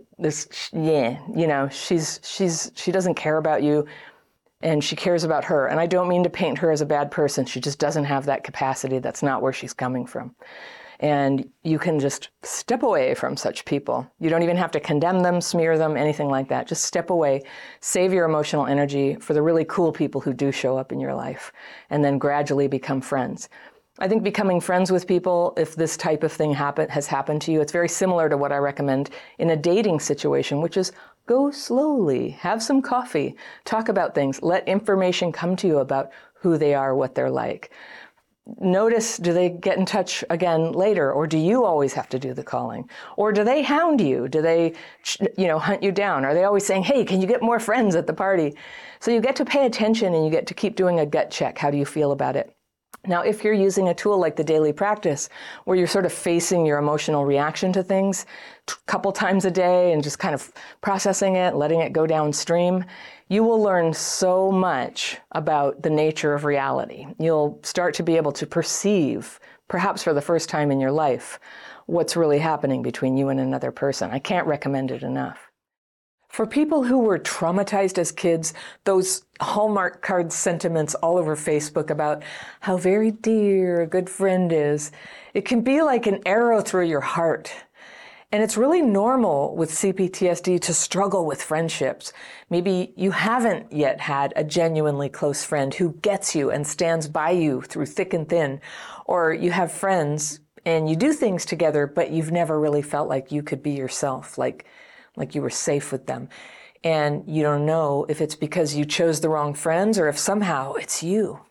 she doesn't care about you. And she cares about her. And I don't mean to paint her as a bad person. She just doesn't have that capacity. That's not where she's coming from. And you can just step away from such people. You don't even have to condemn them, smear them, anything like that. Just step away, save your emotional energy for the really cool people who do show up in your life, and then gradually become friends. I think becoming friends with people, if this type of thing has happened to you, it's very similar to what I recommend in a dating situation, which is go slowly, have some coffee, talk about things, let information come to you about who they are, what they're like. Notice, do they get in touch again later, or do you always have to do the calling? Or do they hound you? Do they, hunt you down? Are they always saying, hey, can you get more friends at the party? So you get to pay attention and you get to keep doing a gut check. How do you feel about it? Now, if you're using a tool like the daily practice, where you're sort of facing your emotional reaction to things a couple times a day and just kind of processing it, letting it go downstream, you will learn so much about the nature of reality. You'll start to be able to perceive, perhaps for the first time in your life, what's really happening between you and another person. I can't recommend it enough. For people who were traumatized as kids, those Hallmark card sentiments all over Facebook about how very dear a good friend is, it can be like an arrow through your heart. And it's really normal with CPTSD to struggle with friendships. Maybe you haven't yet had a genuinely close friend who gets you and stands by you through thick and thin. Or you have friends and you do things together, but you've never really felt like you could be yourself, like you were safe with them. And you don't know if it's because you chose the wrong friends or if somehow it's you.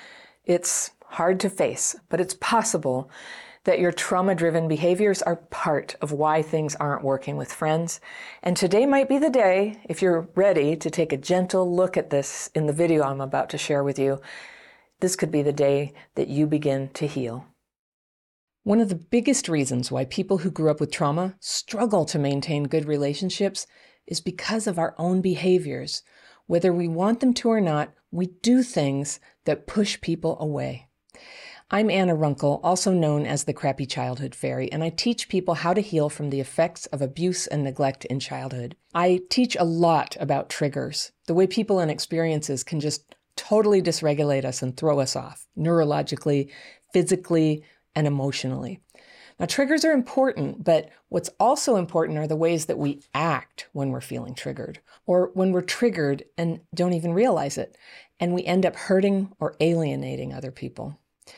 It's hard to face, but it's possible that your trauma-driven behaviors are part of why things aren't working with friends. And today might be the day, if you're ready, to take a gentle look at this in the video I'm about to share with you. this could be the day that you begin to heal. One of the biggest reasons why people who grew up with trauma struggle to maintain good relationships is because of our own behaviors. Whether we want them to or not, we do things that push people away. I'm Anna Runkle, also known as the Crappy Childhood Fairy, and I teach people how to heal from the effects of abuse and neglect in childhood. I teach a lot about triggers, the way people and experiences can just totally dysregulate us and throw us off, neurologically, physically, and emotionally. Now, triggers are important, but what's also important are the ways that we act when we're feeling triggered, or when we're triggered and don't even realize it, and we end up hurting or alienating other people.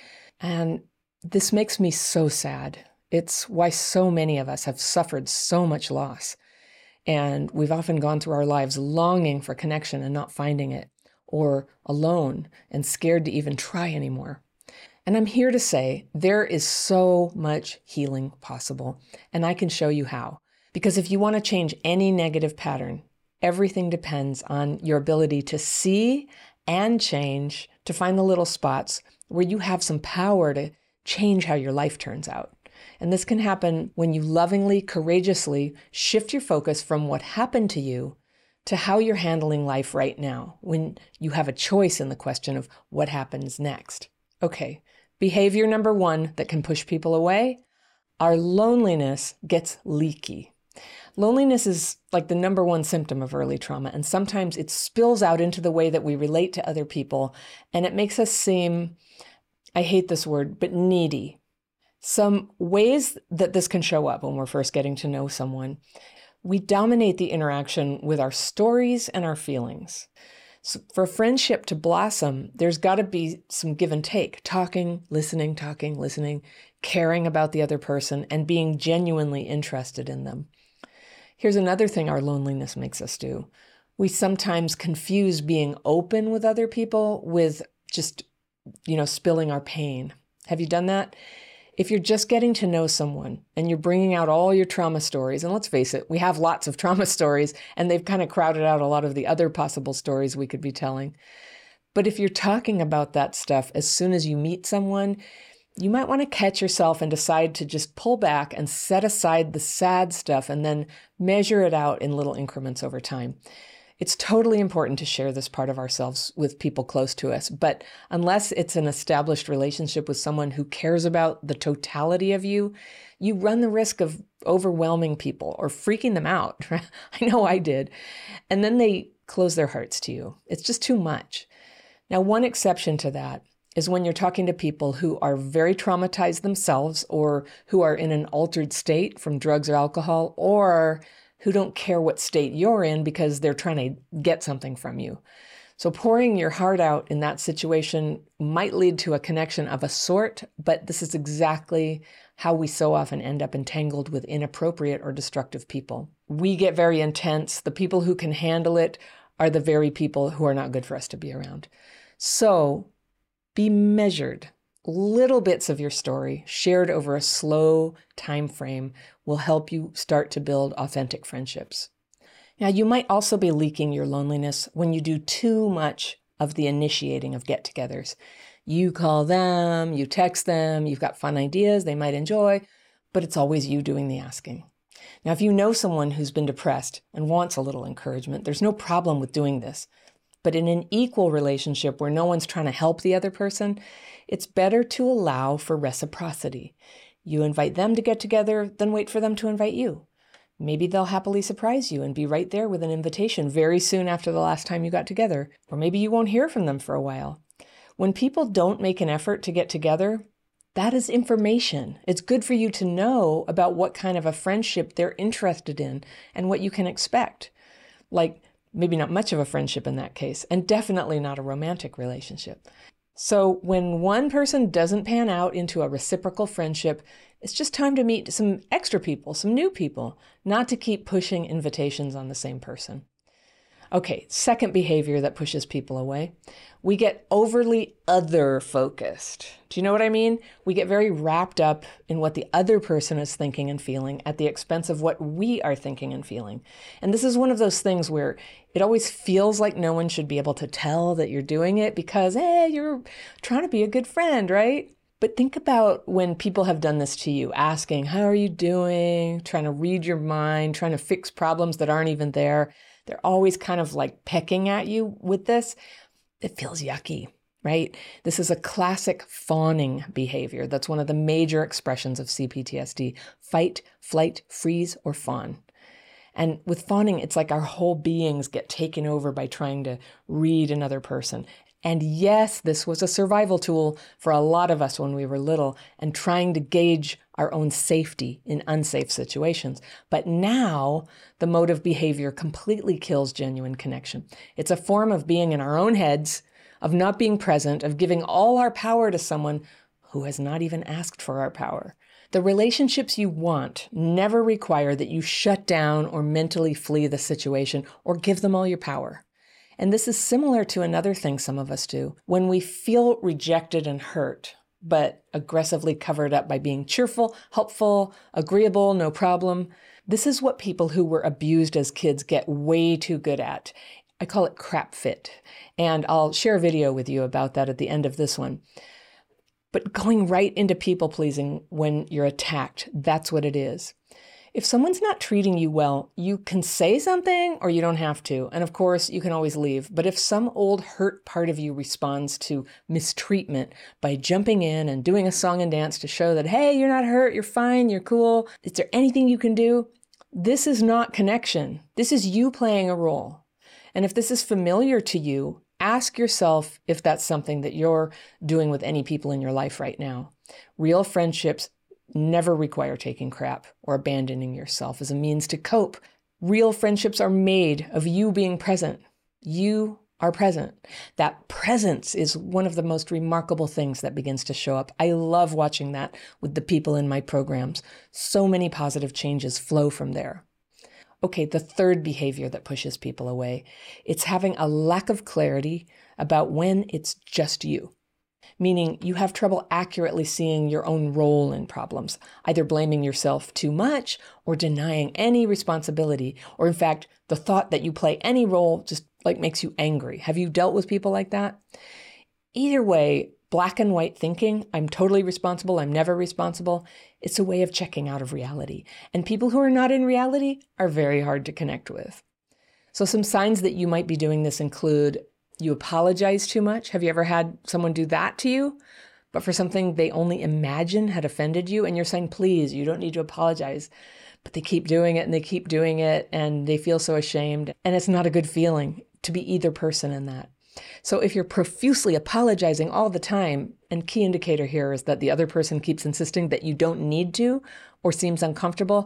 And this makes me so sad. It's why so many of us have suffered so much loss. And we've often gone through our lives longing for connection and not finding it, or alone and scared to even try anymore. And I'm here to say there is so much healing possible, and I can show you how. Because if you want to change any negative pattern, everything depends on your ability to see and change, to find the little spots where you have some power to change how your life turns out. And this can happen when you lovingly, courageously shift your focus from what happened to you to how you're handling life right now, when you have a choice in the question of what happens next. Okay, behavior number one that can push people away, our loneliness gets leaky. Loneliness is like the number one symptom of early trauma, and sometimes it spills out into the way that we relate to other people, and it makes us seem, I hate this word, but needy. Some ways that this can show up when we're first getting to know someone: we dominate the interaction with our stories and our feelings. So for a friendship to blossom, there's got to be some give and take, talking, listening, caring about the other person, and being genuinely interested in them. Here's another thing our loneliness makes us do. We sometimes confuse being open with other people with just, spilling our pain. Have you done that? If you're just getting to know someone and you're bringing out all your trauma stories, and let's face it, we have lots of trauma stories, and they've kind of crowded out a lot of the other possible stories we could be telling. But if you're talking about that stuff as soon as you meet someone, you might want to catch yourself and decide to just pull back and set aside the sad stuff and then measure it out in little increments over time. It's totally important to share this part of ourselves with people close to us, but unless it's an established relationship with someone who cares about the totality of you, you run the risk of overwhelming people or freaking them out. I know I did. And then they close their hearts to you. It's just too much. Now, one exception to that is when you're talking to people who are very traumatized themselves, or who are in an altered state from drugs or alcohol, or who don't care what state you're in because they're trying to get something from you. So pouring your heart out in that situation might lead to a connection of a sort, but this is exactly how we so often end up entangled with inappropriate or destructive people. We get very intense. The people who can handle it are the very people who are not good for us to be around. So be measured. Little bits of your story shared over a slow time frame will help you start to build authentic friendships. Now, you might also be leaking your loneliness when you do too much of the initiating of get-togethers. You call them, you text them, you've got fun ideas they might enjoy, but it's always you doing the asking. Now, if you know someone who's been depressed and wants a little encouragement, there's no problem with doing this. But in an equal relationship where no one's trying to help the other person, it's better to allow for reciprocity. You invite them to get together, then wait for them to invite you. Maybe they'll happily surprise you and be right there with an invitation very soon after the last time you got together. Or maybe you won't hear from them for a while. When people don't make an effort to get together, that is information. It's good for you to know about what kind of a friendship they're interested in and what you can expect. Like, maybe not much of a friendship in that case, and definitely not a romantic relationship. So when one person doesn't pan out into a reciprocal friendship, it's just time to meet some extra people, some new people, not to keep pushing invitations on the same person. Okay, second behavior that pushes people away. We get overly other focused. Do you know what I mean? We get very wrapped up in what the other person is thinking and feeling at the expense of what we are thinking and feeling. And this is one of those things where it always feels like no one should be able to tell that you're doing it because, hey, you're trying to be a good friend, right? But think about when people have done this to you, asking, how are you doing? Trying to read your mind, trying to fix problems that aren't even there. They're always kind of like pecking at you with this. It feels yucky, right? This is a classic fawning behavior. That's one of the major expressions of CPTSD: fight, flight, freeze, or fawn. And with fawning, it's like our whole beings get taken over by trying to read another person. And yes, this was a survival tool for a lot of us when we were little and trying to gauge our own safety in unsafe situations. But now the mode of behavior completely kills genuine connection. It's a form of being in our own heads, of not being present, of giving all our power to someone who has not even asked for our power. The relationships you want never require that you shut down or mentally flee the situation or give them all your power. And this is similar to another thing some of us do. When we feel rejected and hurt, but aggressively covered up by being cheerful, helpful, agreeable, no problem. This is what people who were abused as kids get way too good at. I call it crap fit. And I'll share a video with you about that at the end of this one. But going right into people pleasing when you're attacked, that's what it is. If someone's not treating you well, you can say something or you don't have to. And of course, you can always leave. But if some old hurt part of you responds to mistreatment by jumping in and doing a song and dance to show that, hey, you're not hurt, you're fine, you're cool, is there anything you can do? This is not connection. This is you playing a role. And if this is familiar to you, ask yourself if that's something that you're doing with any people in your life right now. Real friendships never require taking crap or abandoning yourself as a means to cope. Real friendships are made of you being present. You are present. That presence is one of the most remarkable things that begins to show up. I love watching that with the people in my programs. So many positive changes flow from there. Okay, the third behavior that pushes people away, it's having a lack of clarity about when it's just you. Meaning you have trouble accurately seeing your own role in problems, either blaming yourself too much or denying any responsibility, or in fact, the thought that you play any role just like makes you angry. Have you dealt with people like that? Either way, black and white thinking, I'm totally responsible, I'm never responsible, it's a way of checking out of reality. And people who are not in reality are very hard to connect with. So some signs that you might be doing this include you apologize too much. Have you ever had someone do that to you, but for something they only imagine had offended you? And you're saying, please, you don't need to apologize. But they keep doing it and they keep doing it and they feel so ashamed. And it's not a good feeling to be either person in that. So if you're profusely apologizing all the time, and key indicator here is that the other person keeps insisting that you don't need to or seems uncomfortable,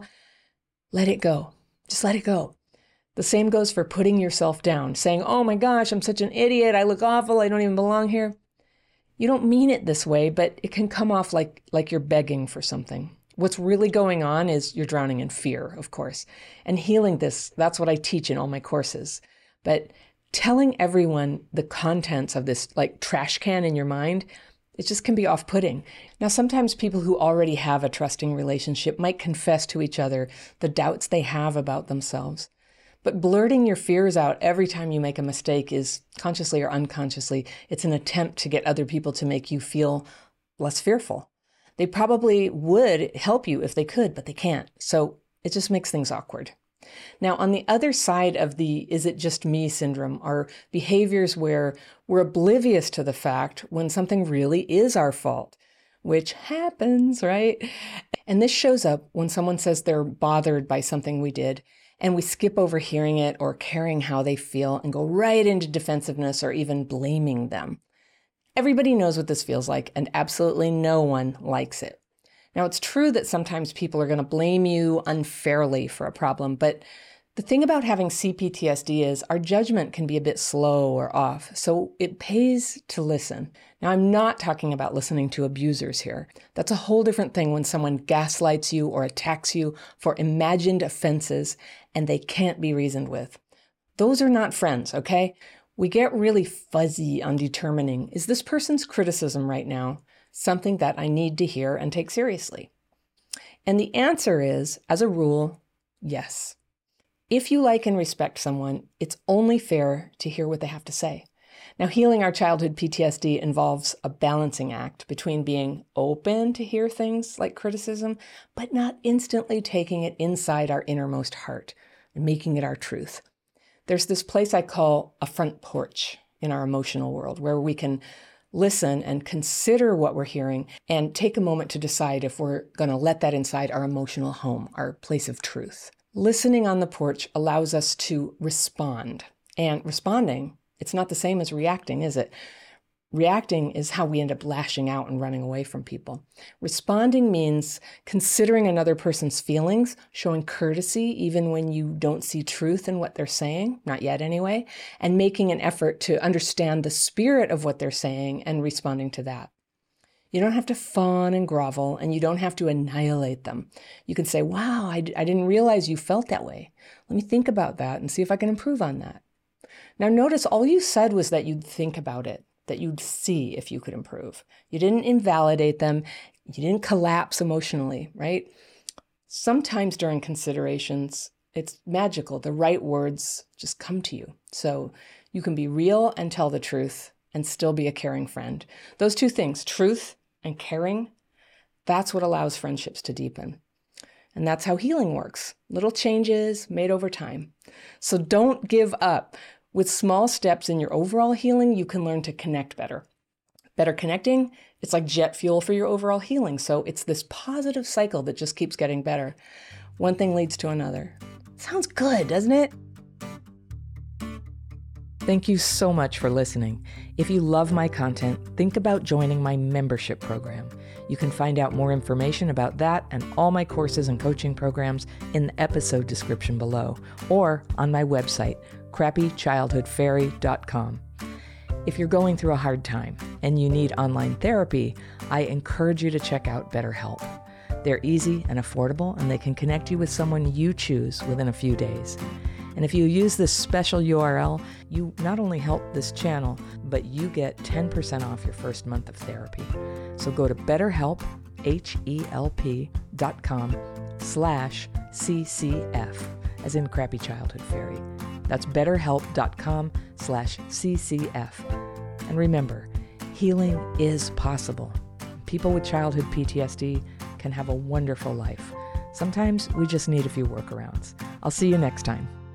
let it go. Just let it go. The same goes for putting yourself down, saying, oh my gosh, I'm such an idiot. I look awful. I don't even belong here. You don't mean it this way, but it can come off like you're begging for something. What's really going on is you're drowning in fear, of course. And healing this, that's what I teach in all my courses. But telling everyone the contents of this like trash can in your mind, it just can be off-putting. Now, sometimes people who already have a trusting relationship might confess to each other the doubts they have about themselves. But blurting your fears out every time you make a mistake is, consciously or unconsciously, it's an attempt to get other people to make you feel less fearful. They probably would help you if they could, but they can't. So it just makes things awkward. Now, on the other side of the is it just me syndrome are behaviors where we're oblivious to the fact when something really is our fault, which happens, right? And this shows up when someone says they're bothered by something we did, and we skip over hearing it or caring how they feel and go right into defensiveness or even blaming them. Everybody knows what this feels like, and absolutely no one likes it. Now, it's true that sometimes people are going to blame you unfairly for a problem, but the thing about having CPTSD is our judgment can be a bit slow or off, so it pays to listen. Now, I'm not talking about listening to abusers here. That's a whole different thing when someone gaslights you or attacks you for imagined offenses and they can't be reasoned with. Those are not friends, okay? We get really fuzzy on determining, is this person's criticism right now something that I need to hear and take seriously? And the answer is, as a rule, yes. If you like and respect someone, it's only fair to hear what they have to say. Now, healing our childhood PTSD involves a balancing act between being open to hear things like criticism, but not instantly taking it inside our innermost heart and making it our truth. There's this place I call a front porch in our emotional world where we can listen and consider what we're hearing and take a moment to decide if we're going to let that inside our emotional home, our place of truth. Listening on the porch allows us to respond. And responding, it's not the same as reacting, is it? Reacting is how we end up lashing out and running away from people. Responding means considering another person's feelings, showing courtesy even when you don't see truth in what they're saying, not yet anyway, and making an effort to understand the spirit of what they're saying and responding to that. You don't have to fawn and grovel, and you don't have to annihilate them. You can say, wow, I didn't realize you felt that way. Let me think about that and see if I can improve on that. Now notice all you said was that you'd think about it, that you'd see if you could improve. You didn't invalidate them. You didn't collapse emotionally, right? Sometimes during considerations, it's magical. The right words just come to you. So you can be real and tell the truth and still be a caring friend. Those two things, truth and caring, that's what allows friendships to deepen. And that's how healing works. Little changes made over time. So don't give up. With small steps in your overall healing, you can learn to connect better. Better connecting, it's like jet fuel for your overall healing. So it's this positive cycle that just keeps getting better. One thing leads to another. Sounds good, doesn't it? Thank you so much for listening. If you love my content, think about joining my membership program. You can find out more information about that and all my courses and coaching programs in the episode description below or on my website, crappychildhoodfairy.com. If you're going through a hard time and you need online therapy, I encourage you to check out BetterHelp. They're easy and affordable, and they can connect you with someone you choose within a few days. And if you use this special URL, you not only help this channel, but you get 10% off your first month of therapy. So go to BetterHelp, HELP.com/CCF, as in Crappy Childhood Fairy. That's betterhelp.com/CCF. And remember, healing is possible. People with childhood PTSD can have a wonderful life. Sometimes we just need a few workarounds. I'll see you next time.